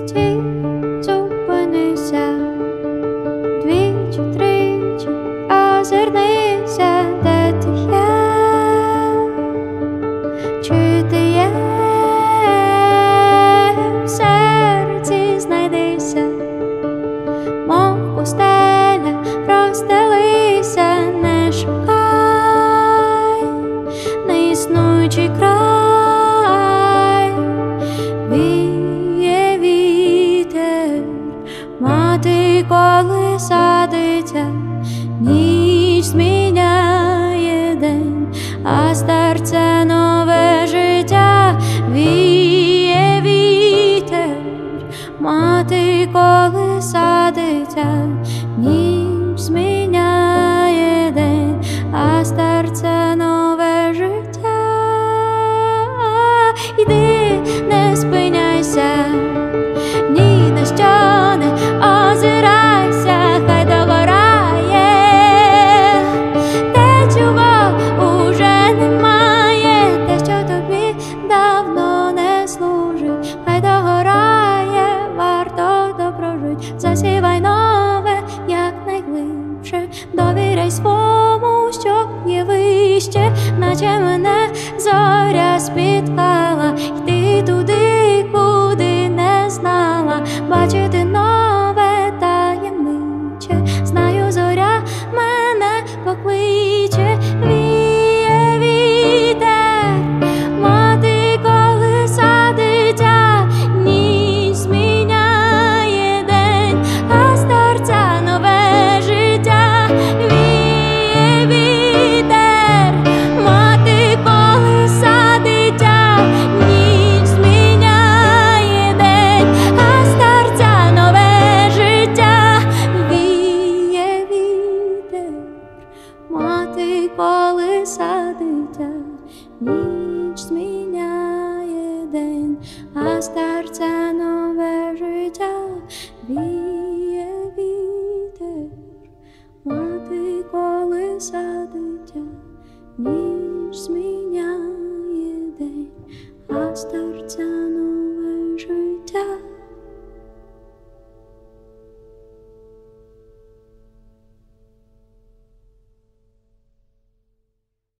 Стій, зупинися, двічі, тричі, озирнися, де ти є, чи ти є, в серці знайдися, мов пустеля, розстелися, не шукай, неіснуючий край, віє вітер, мати коли садиться, ніч зміняє день, а старце нове життя, віє вітер, мати коли садиться, ніч зміняє день, а старце нове життя. Іди, не спиняйся, ні на що не озирайся, хай догорає, те, чого уже немає, те, що тобі давно не служить, хай догорає, варто допрожить, засівай нове якнайглибше, довіряй свому, що є вище, наче мене зоря спіткала, йти туди, куди не знала, бачити нове таємниче, знаю, зоря мене покличе, віє вітер, мати коли садиться, ніч зміняє день, а старця нове життя, віє вітер, мати коли садиться, ніч зміняє день, а старця нове життя, віє вітер, мати коли садиться, ніч зміняє день, а старця нове життя.